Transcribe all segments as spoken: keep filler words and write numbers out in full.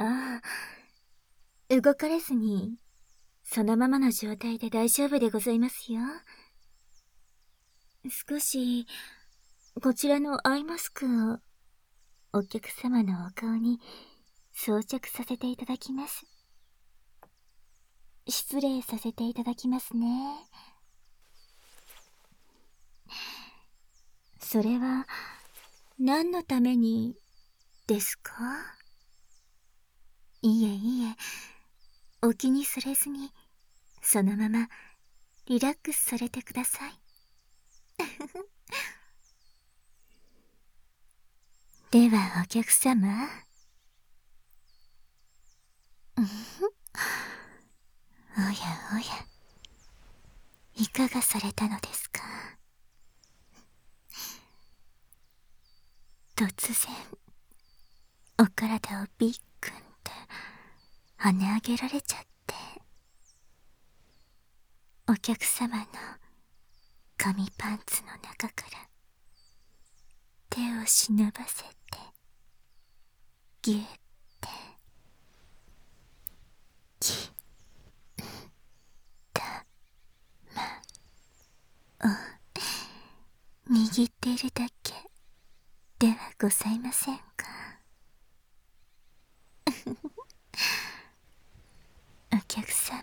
ああ、動かれずに、そのままの状態で大丈夫でございますよ。少し、こちらのアイマスクを、お客様のお顔に装着させていただきます。失礼させていただきますね。それは、何のために、ですか？いえいえ、お気にされずに、そのまま、リラックスされてください。では、お客様。おやおや、いかがされたのですか？突然、お体をビッグンって跳ね上げられちゃって、お客様の紙パンツの中から手を忍ばせて、ぎゅって、き、た、ま、を握っているだけではございませんか？お客様、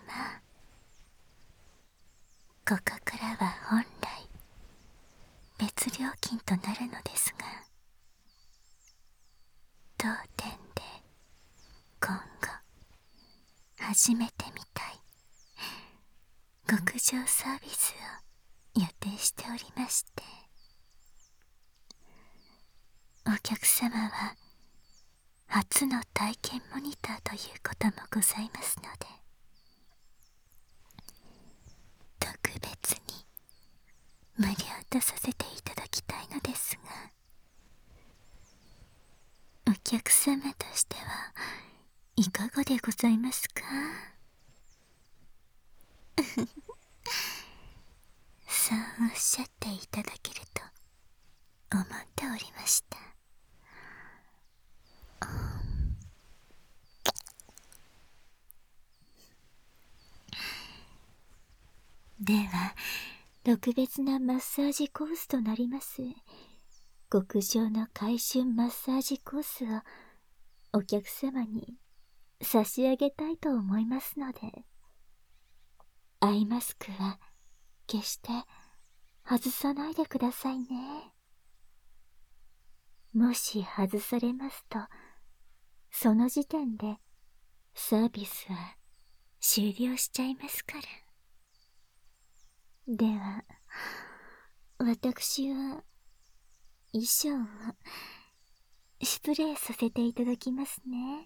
ここからは本来別料金となるのですが、当店で今後初めてみたい極上サービスを予定しておりまして、お客様は初の体験モニターということもございますので、特別に無料とさせていただきたいのですが、お客様としてはいかがでございますか？そうおっしゃっていただけると思っておりました。では、特別なマッサージコースとなります極上の回春マッサージコースをお客様に差し上げたいと思いますので、アイマスクは決して外さないでくださいね。もし外されますと、その時点でサービスは終了しちゃいますから。では、私は衣装を失礼させていただきますね。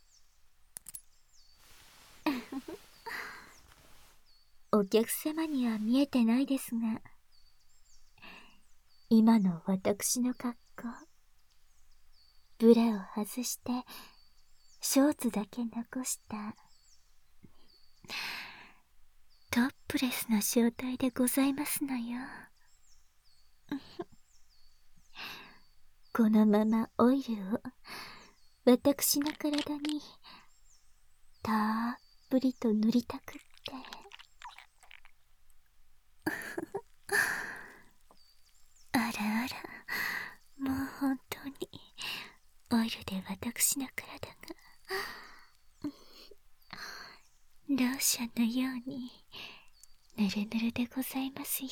お客様には見えてないですが、今の私の格好、ブラを外してショーツだけ残したトップレスの状態でございますのよ。このままオイルを私の体にたっぷりと塗りたくってあらあら、もう本当にオイルで私の体がローションのようにぬるぬるでございますよ。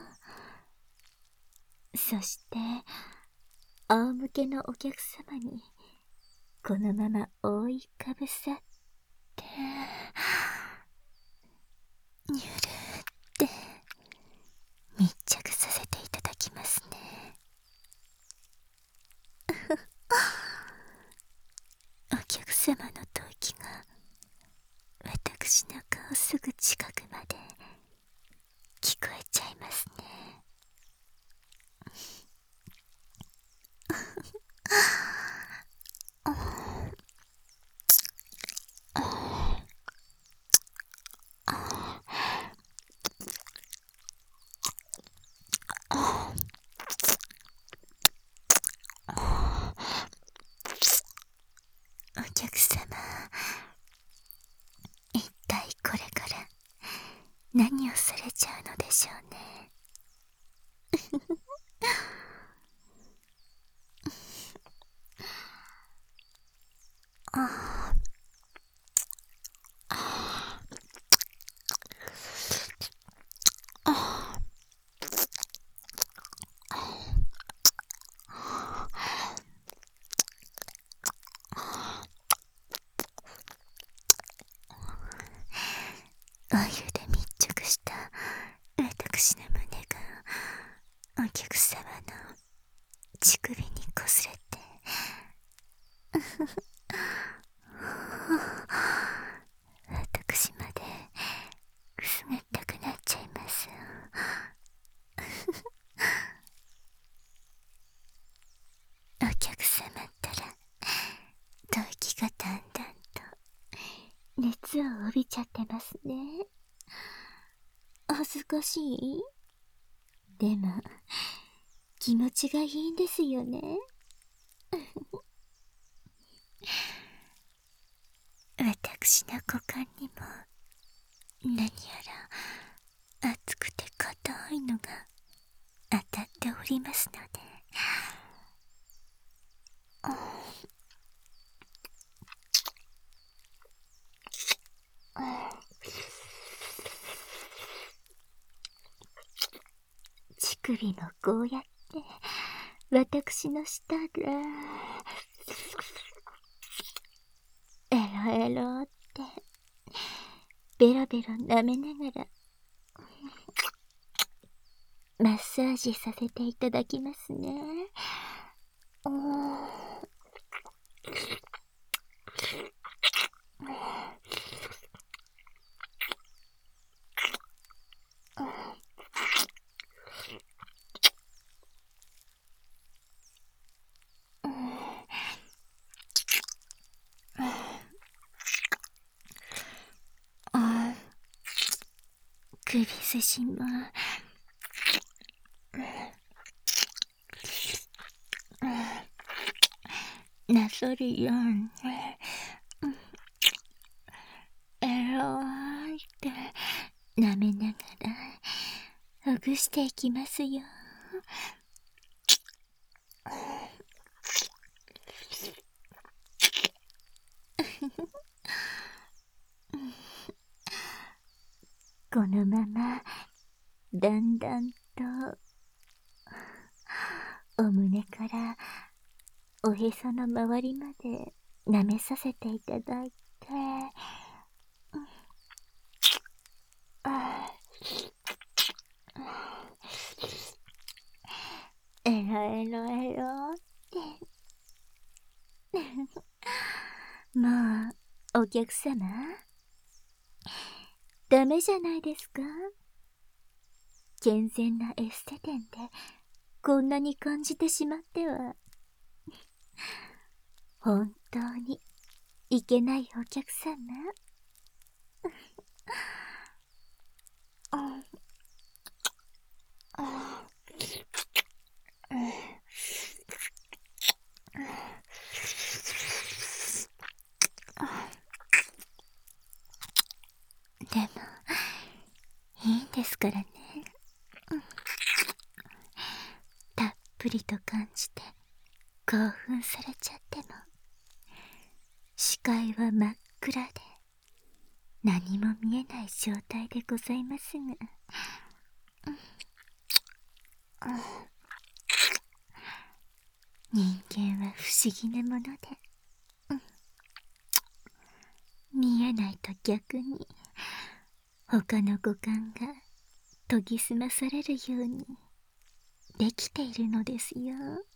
そして仰向けのお客様にこのまま覆いかぶさってゆるって密着させていただきますね。お客様の吐息が私の顔すぐ近くまで聞こえちゃいますね。 お客様、一体これから何をされちゃうのでしょうね。あああお湯で密着した私の胸がお客様の乳首にこすれて私までくすぐったくなっちゃいます。お客様ったら吐息がだんだんと熱を帯びちゃってますね。恥ずかしい？でも気持ちがいいんですよね。私の股間にも何やら熱くて硬いのが当たっておりますので、乳首もこうやって私の舌がエロエロってベロベロ舐めながらマッサージさせていただきますね。おーあ、首筋もなぞるようにエローって舐めながらほぐしていきますよ。このままだんだんとお胸からおへその周りまで舐めさせていただいて、エロエロエロってもうお客様ダメじゃないですか。健全なエステ店でこんなに感じてしまっては本当にいけないお客様。でもいいんですからね。たっぷりと感じて興奮されちゃっても視界は真っ暗で何も見えない状態でございますが、人間は不思議なもので、見えないと逆に他の五感が研ぎ澄まされるようにできているのですよ。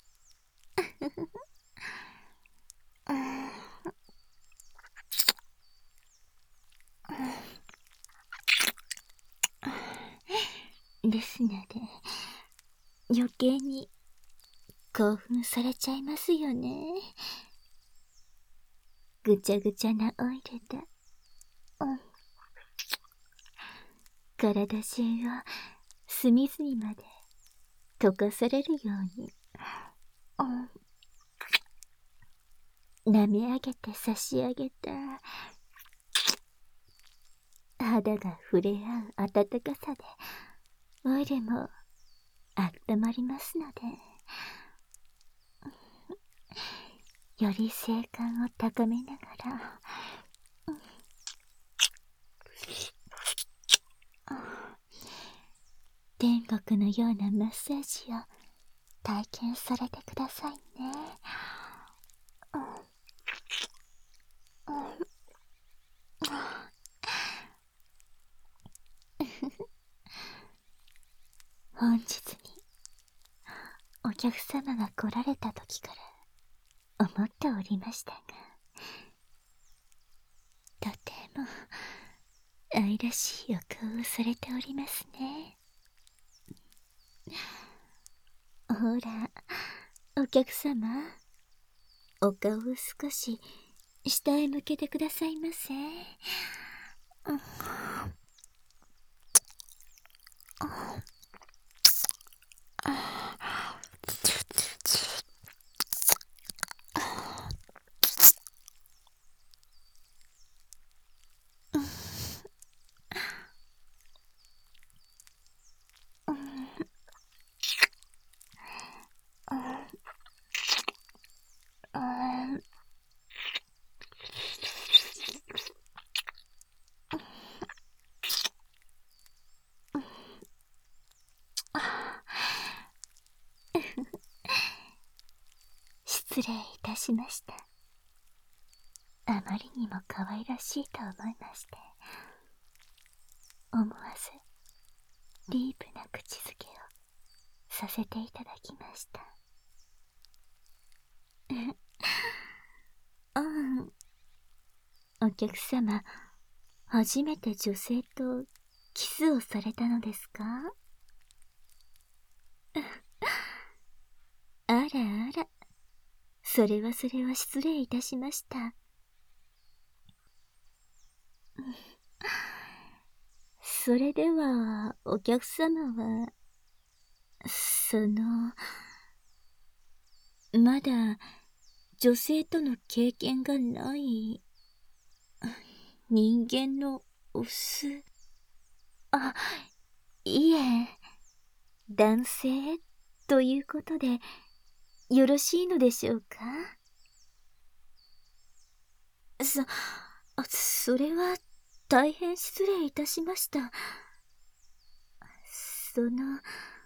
ですので余計に興奮されちゃいますよね。ぐちゃぐちゃなオイルで、うん、体中を隅々まで溶かされるように、うん、 舐め上げて差し上げた肌が触れ合う温かさでオイルも温まりますので、より性感を高めながら、天国のようなマッサージを体験されてくださいね。本日にお客様が来られた時から思っておりましたが、とても愛らしいお顔をされておりますね。ほら、お客様、お顔を少し下へ向けてくださいませ。失礼いたしました。あまりにも可愛らしいと思いまして、思わずディープな口づけをさせていただきました。ああ、お客様、初めて女性とキスをされたのですか？あらあら、それはそれは失礼いたしました。それでは、お客様は、その、まだ女性との経験がない人間のオス。あ、いえ、男性ということでよろしいのでしょうか？そ、それは大変失礼いたしました。その、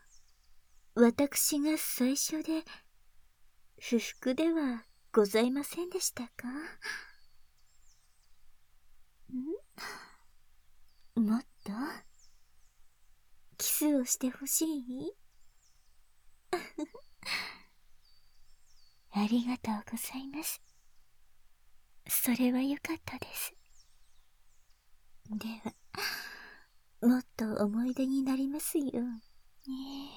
私が最初で不服ではございませんでしたか？ん？もっとキスをしてほしい？ありがとうございます。それはよかったです。では、もっと思い出になりますように。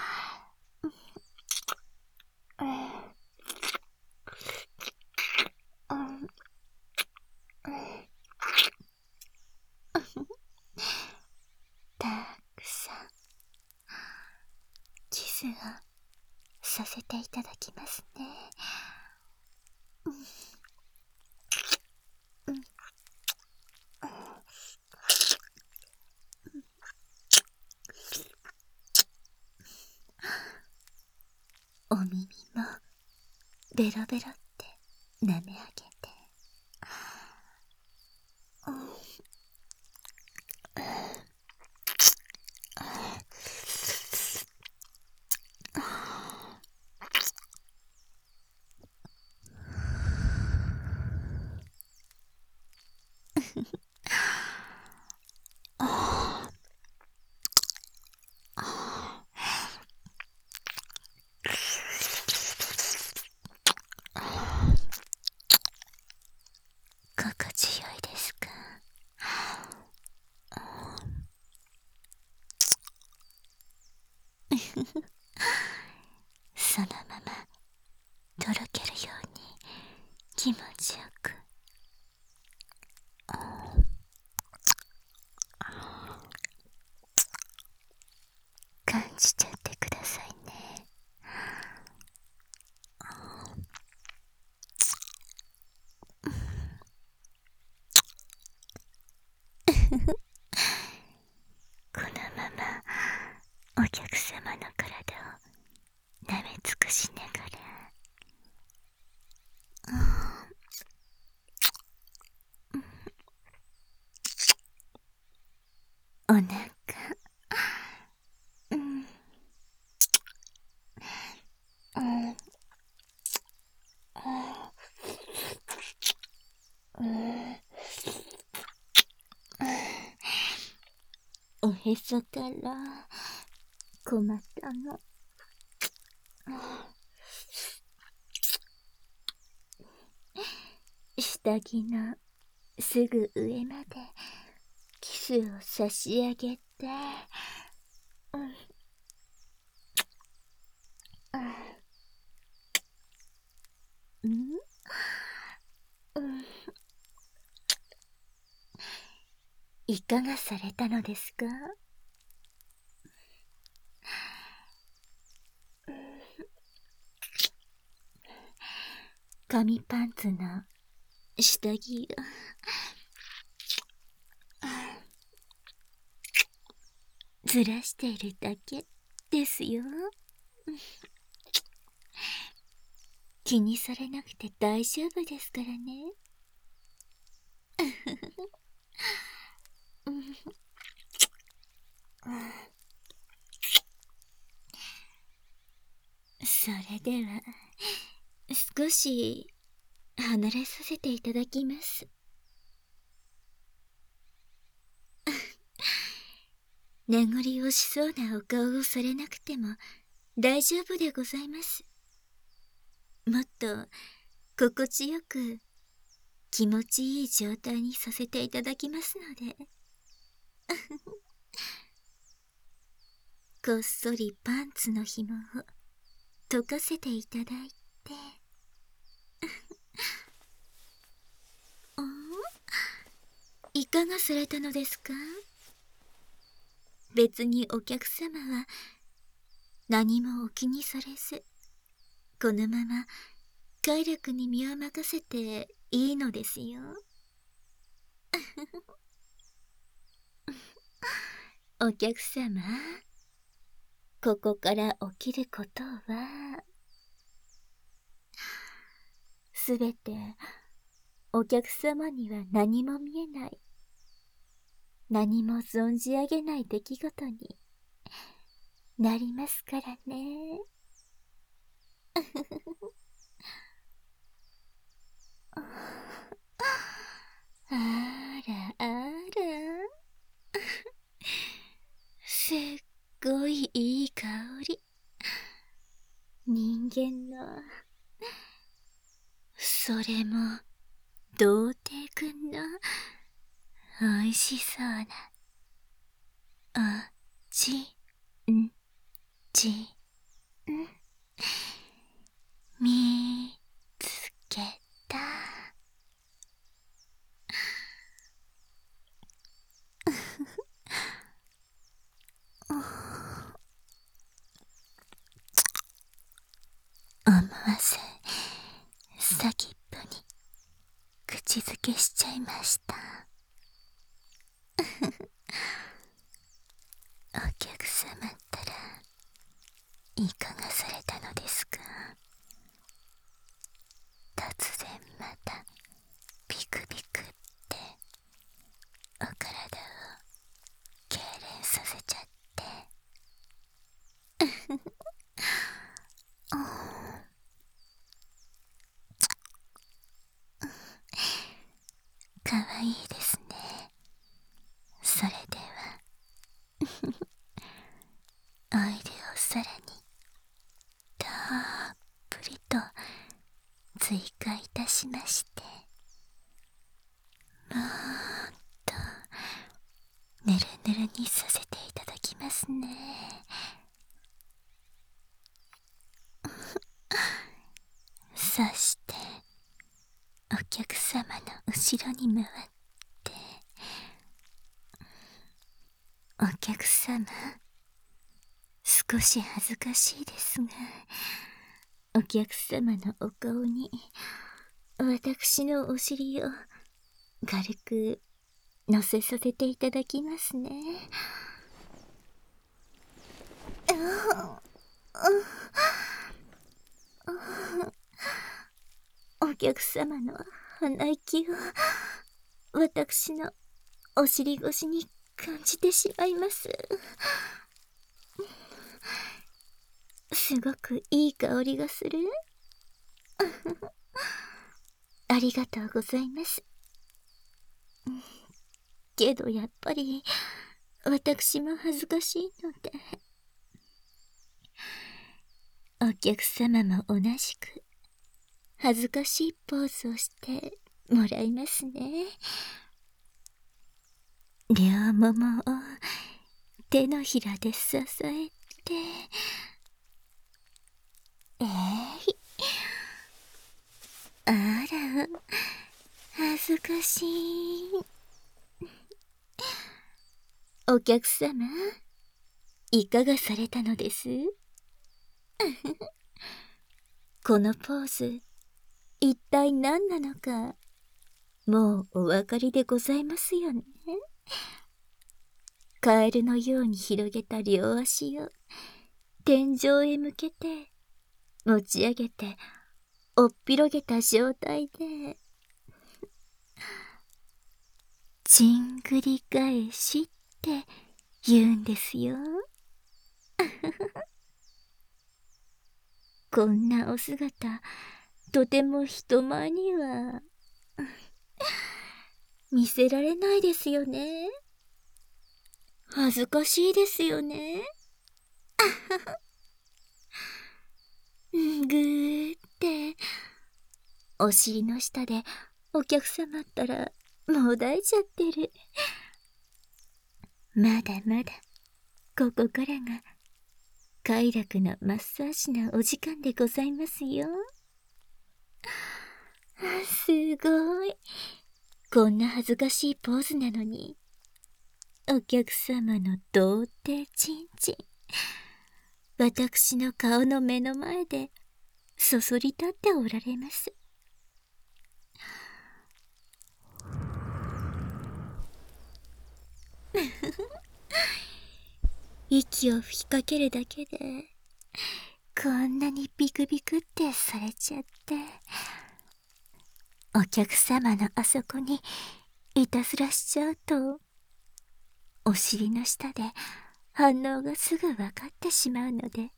たくさんキスをさせていただきますね。お耳もベロベロって舐め上げて、心地よいですか？そのままとろけるように気持ちよく、感じちゃってくださいね。 このままお客様の体を舐め尽くしながら、お腹、うん、うん、うん、おへそから小股の下着のすぐ上までキスを差し上げて、うん、うん、うん、いかがされたのですか？紙パンツの下着をずらしているだけですよ。気にされなくて大丈夫ですからね。それでは少し離れさせていただきます。名残惜しそうなお顔をされなくても大丈夫でございます。もっと心地よく気持ちいい状態にさせていただきますので。こっそりパンツの紐を解かせていただいて。お？いかがされたのですか？別にお客様は何もお気にされず、このまま快楽に身を任せていいのですよ。お客様、ここから起きることはすべてお客様には何も見えない、何も存じ上げない出来事になりますからね。あらあら、すっごいいい香り。人間の、それも童貞くんの美味しそうなおちんちん見つけた。思わず先っぽに口づけしちゃいました。お客様ったらいかがされたのですか？突然またピクピクってお体を痙攣させちゃって。かわいいですね。それではオイルをさらにたっぷりと追加いたしまして、もっとぬるぬるにさせていただきますね。そしてお客様の後ろに回って、お客様、少し恥ずかしいですが、お客様のお顔に私のお尻を軽く乗せさせていただきますね。お客様の鼻息を私のお尻越しに感じてしまいます。すごくいい香りがする。ありがとうございます。けどやっぱり私も恥ずかしいので、お客様も同じく恥ずかしいポーズをしてもらいますね。両ももを手のひらで支えて、えい、あら、恥ずかしい。お客様、いかがされたのです？このポーズ、一体何なのか、もうお分かりでございますよね。カエルのように広げた両足を天井へ向けて持ち上げておっぴろげた状態で、ちんぐり返しって言うんですよ。こんなお姿、とても人前には見せられないですよね。恥ずかしいですよね。ぐーってお尻の下でお客様ったらもう抱いちゃってる。まだまだここからが快楽のマッサージのお時間でございますよ。すごい。こんな恥ずかしいポーズなのに、お客様の童貞ちんちん、私の顔の目の前でそそり立っておられます。息を吹きかけるだけでこんなにビクビクってされちゃって、お客様のあそこにいたずらしちゃうと、お尻の下で反応がすぐわかってしまうので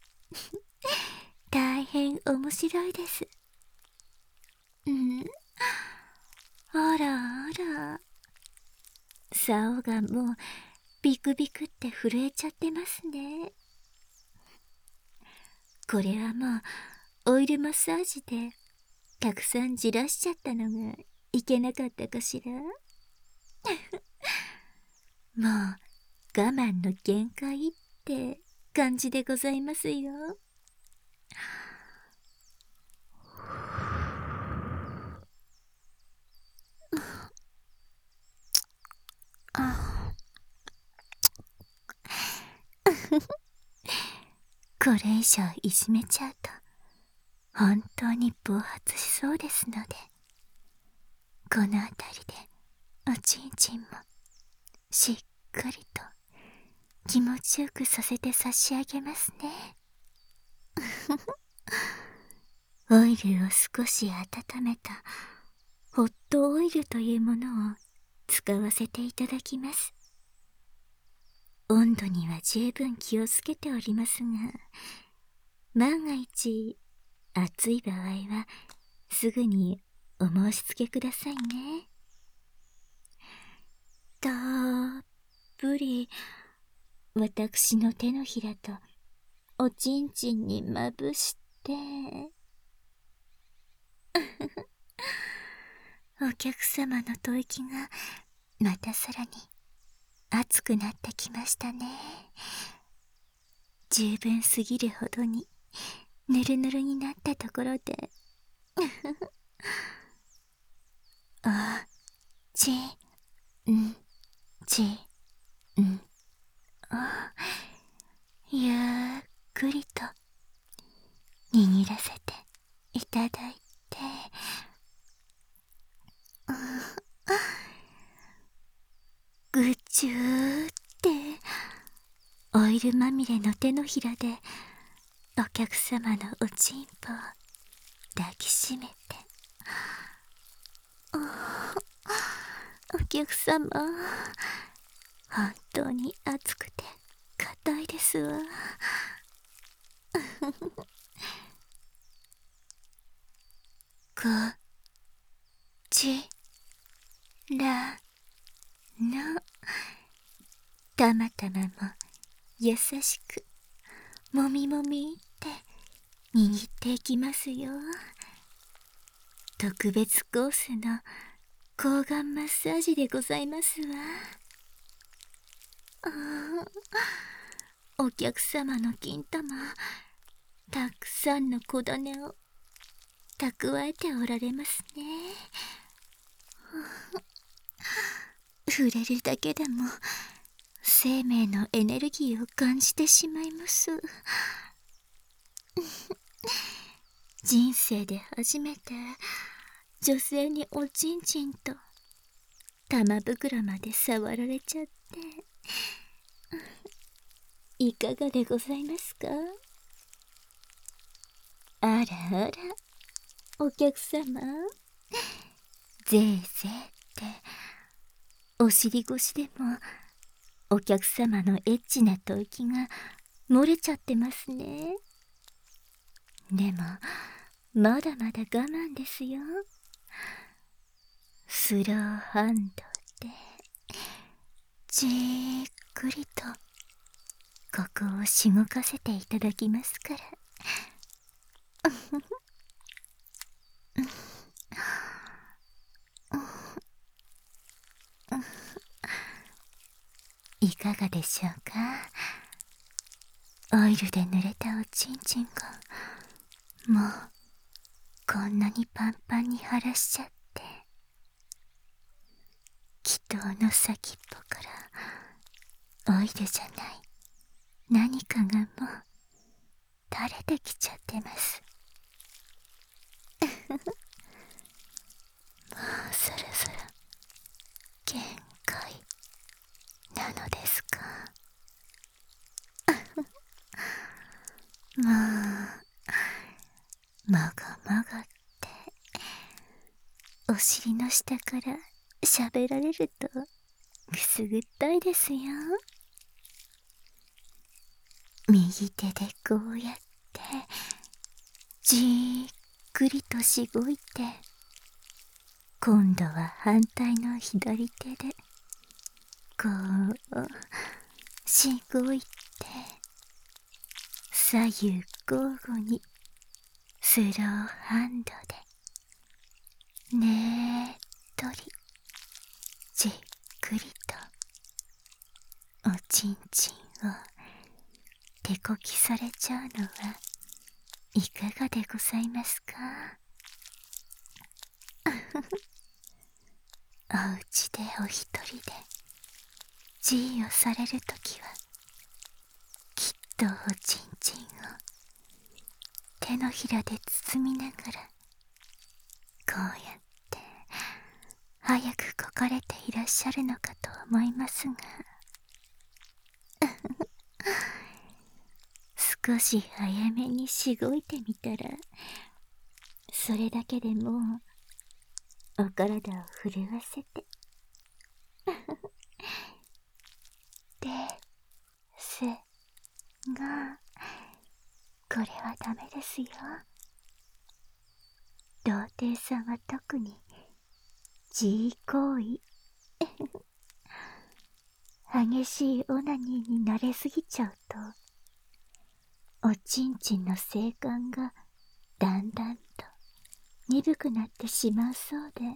大変面白いです。うん、あらあら、竿がもうビクビクって震えちゃってますね。これはもうオイルマッサージでたくさんじらしちゃったのがいけなかったかしら。もう我慢の限界って感じでございますよ。これ以上いじめちゃうと本当に暴発しそうですので、この辺りでおちんちんもしっかりと気持ちよくさせて差し上げますね。オイルを少し温めたホットオイルというものを使わせていただきます。温度には十分気をつけておりますが、万が一熱い場合はすぐにお申し付けくださいね。たっぷり私の手のひらとおちんちんにまぶしてお客様の吐息がまたさらに熱くなってきましたね。十分すぎるほどにぬるぬるになったところでおちんちんをゆっくりと握らせていただいて、 汁まみれの手のひらでお客様のおちんぽを抱きしめて、お客様、本当に熱くて硬いですわ。こちらのたまたまも優しくもみもみって握っていきますよ。特別コースの抗がんマッサージでございますわ。あー、お客様の金玉、たくさんの小種を蓄えておられますね。触れるだけでも生命のエネルギーを感じてしまいます。人生で初めて女性におちんちんと玉袋まで触られちゃって、いかがでございますか？あらあら、お客様、ぜいぜいってお尻越しでもお客様のエッチな吐息が漏れちゃってますね。でもまだまだ我慢ですよ。スローハンドでじーっくりとここをしごかせていただきますから。いかがでしょうか？オイルで濡れたおちんちんがもうこんなにパンパンに腫らしちゃって、気筒の先っぽからオイルじゃない何かがもう垂れてきちゃってます。もうそろそろ限界なのですか？もうもごもごってお尻の下から喋られるとくすぐったいですよ。右手でこうやってじーっくりとしごいて、今度は反対の左手でこうしごいて、左右交互にスローハンドでねーっとりじっくりとおちんちんを手こきされちゃうのはいかがでございますか？おうちでお一人でじーをされるときはきっとおちんちんを手のひらで包みながらこうやって早くこかれていらっしゃるのかと思いますが、少し早めにしごいてみたら、それだけでもうお体を震わせてですが、これはダメですよ。童貞さんは特に G 行為激しいオナニーに慣れすぎちゃうと、おちんちんの性感がだんだんと鈍くなってしまうそうで、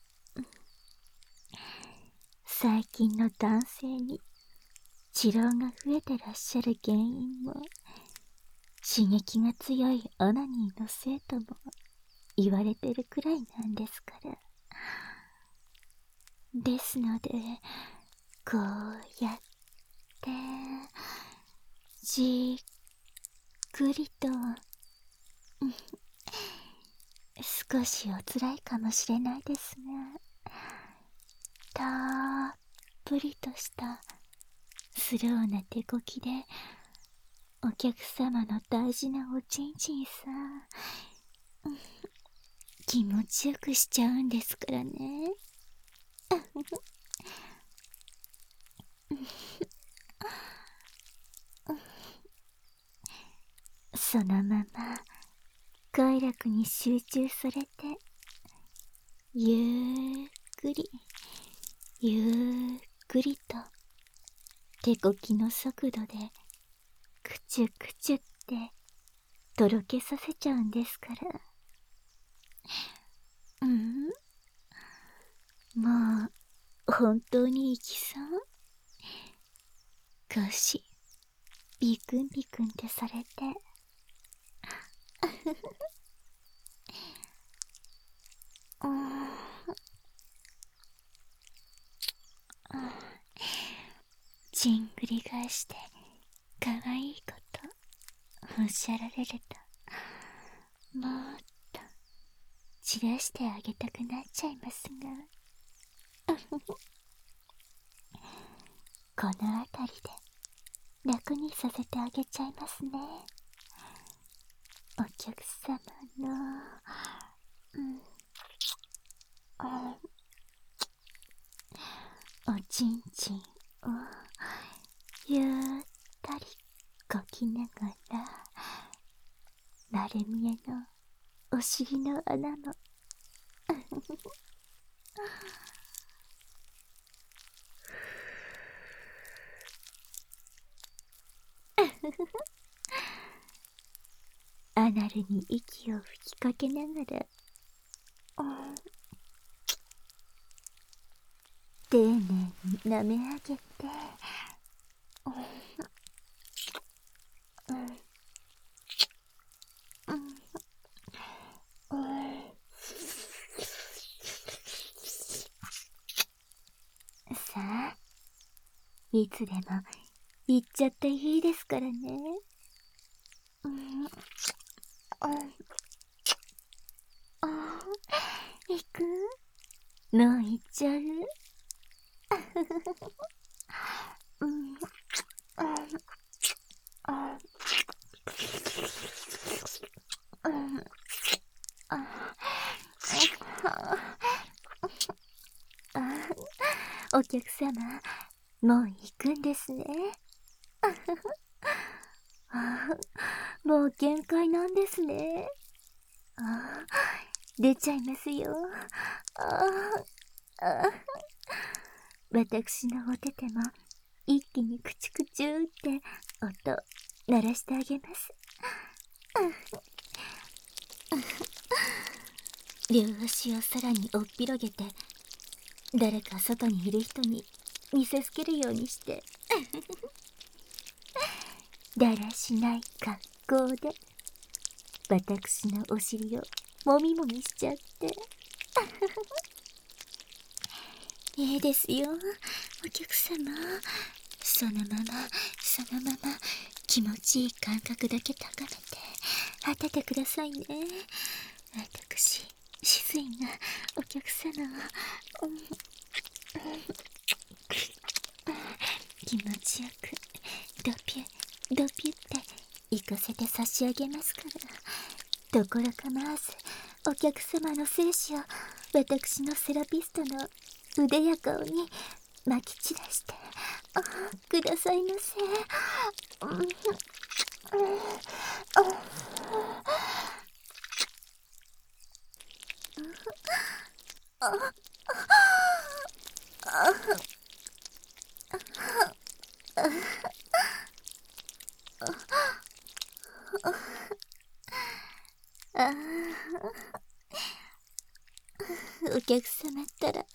最近の男性に治療が増えてらっしゃる原因も刺激が強いオナニーのせいとも言われてるくらいなんですから。ですのでこうやってじっくりと少しおつらいかもしれないですが、たっぷりとしたスローな手こきでお客様の大事なおちんちんさ、気持ちよくしちゃうんですからね。そのまま快楽に集中されて、ゆっくりゆっくりと手こきの速度でくちゅくちゅってとろけさせちゃうんですから。うん、もう本当に行きそう？少しビクンビクンってされてうん、じんぐり返してかわいいことおっしゃられると、もっと散らしてあげたくなっちゃいますがこの辺りで楽にさせてあげちゃいますね。お客様の、うん、おちんちんをゆったりこきながら、丸見えのお尻の穴もアナルに息を吹きかけながら、うん、丁寧に舐め上げて、うんうんうん、さあ、いつでも行っちゃっていいですからね。うん、うん、あ、行く？もう行っちゃう？うん、うん、あ、うん、あ、お客様、もう行くんですね。もう限界なんですね。あ、出ちゃいますよ。ああ、私のお手手も一気にクチュクチュって音鳴らしてあげます。両足をさらにおっぴろげて、誰か外にいる人に見せつけるようにしてだらしない格好で私のお尻をもみもみしちゃっていいですよ、お客様。そのままそのまま気持ちいい感覚だけ高めて当ててくださいね。私静いなお客様を、うん、気持ちよくドピュドピュって行かせて差し上げますから、ところ構わずお客様の精子を私のセラピストの腕や顔にまき散らしてくださいませ。うん、あお客様ったら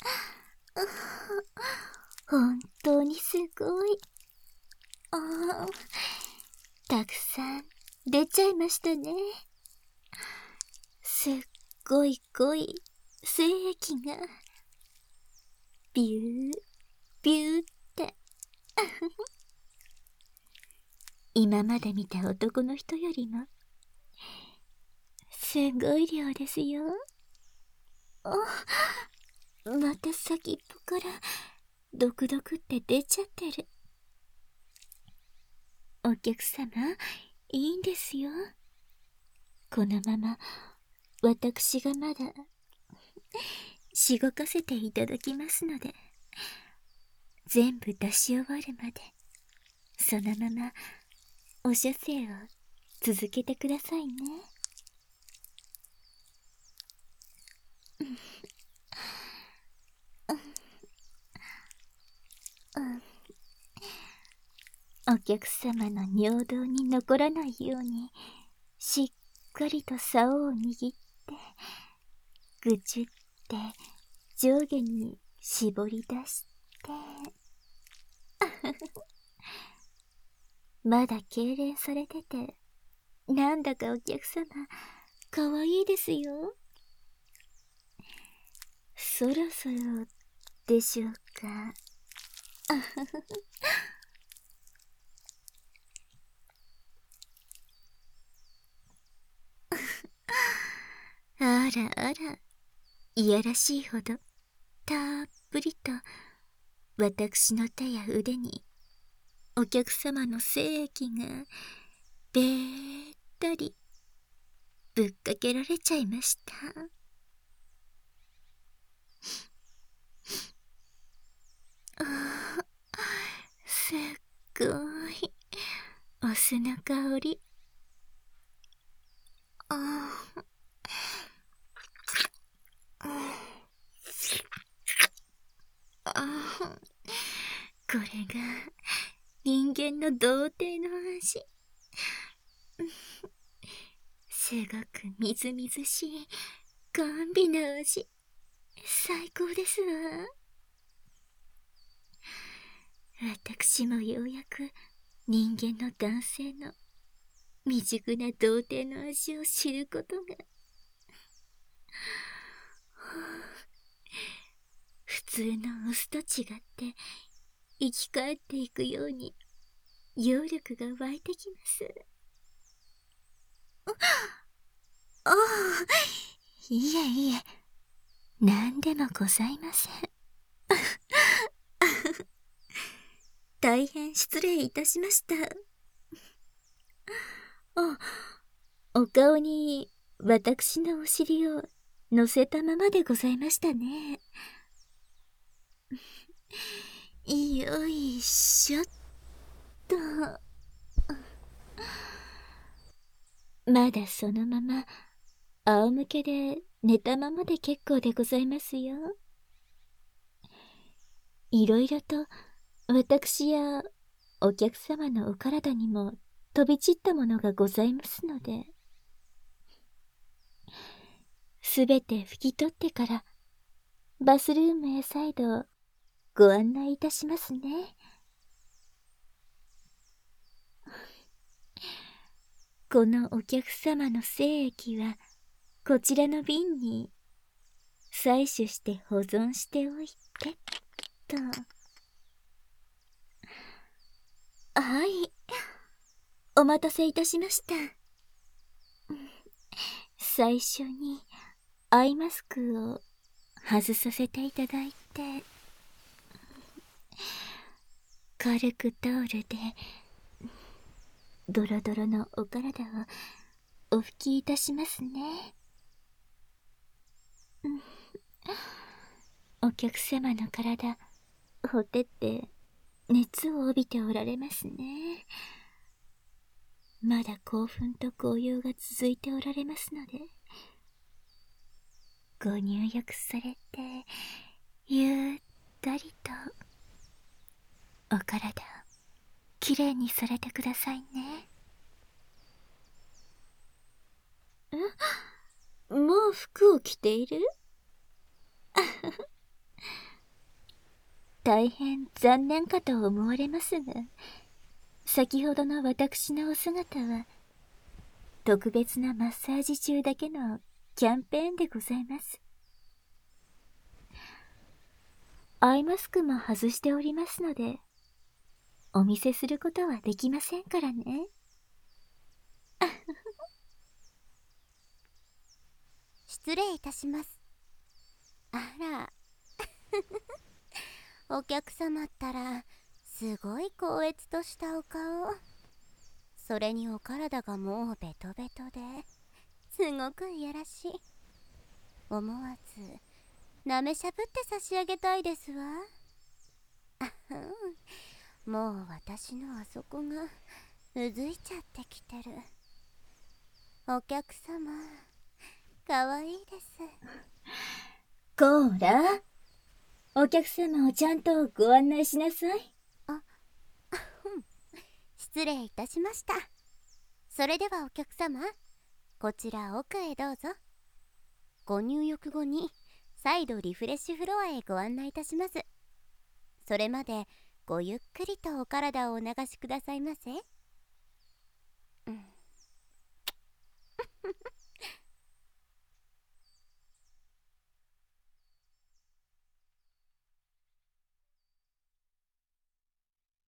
本当にすごい。あ、たくさん出ちゃいましたね。すっごい濃い精液がビュービューって今まで見た男の人よりもすごい量ですよ。あ、また先っぽからドクドクって出ちゃってる。 お客様、いいんですよ。このまま私がまだしごかせていただきますので、全部出し終わるまでそのままお射精を続けてくださいね。お客様の尿道に残らないようにしっかりと竿を握ってぐちゅって上下に絞り出してまだ痙攣されてて、なんだかお客様かわいいですよ。そろそろでしょうか。あらあら、いやらしいほどたっぷりと私の手や腕にお客様の精液がべったりぶっかけられちゃいました。ああ、すっごいお酢の香り。ああ、ああ、これが人間の童貞の味。すごくみずみずしい甘美な味、最高ですわ。私もようやく人間の男性の未熟な童貞の味を知ることが。普通のオスと違って生き返っていくように揚力が湧いてきます。ああ、いえいえ、何でもございません。大変失礼いたしました。あ、お顔に私のお尻を乗せたままでございましたね。よいしょっと。まだそのまま仰向けで寝たままで結構でございますよ。いろいろと私やお客様のお体にも飛び散ったものがございますので、すべて拭き取ってからバスルームへ再度ご案内いたしますね。このお客様の精液はこちらの瓶に採取して保存しておいてと。はい、お待たせいたしました。最初にアイマスクを外させていただいて、軽くタオルでドロドロのお体をお拭きいたしますね。お客様の体ほてって熱を帯びておられますね。まだ興奮と高揚が続いておられますので、ご入浴されてゆったりとお体をきれいにされてくださいね。え、もう服を着ている？大変残念かと思われますが、先ほどの私のお姿は特別なマッサージ中だけのキャンペーンでございます。アイマスクも外しておりますので、お見せすることはできませんからね。 失礼いたします。あらお客様ったらすごい高越としたお顔。 それにお体がもうベトベトですごくいやらしい。思わずなめしゃぶって差し上げたいですわ。あふん、もう私のあそこがうずいちゃってきてる。お客様、かわいいです。 こーら、お客様をちゃんとご案内しなさい。 あ、ふん、失礼いたしました。それではお客様、こちら奥へどうぞ。ご入浴後に再度リフレッシュフロアへご案内いたします。それまでごゆっくりとお体をお流しくださいませ。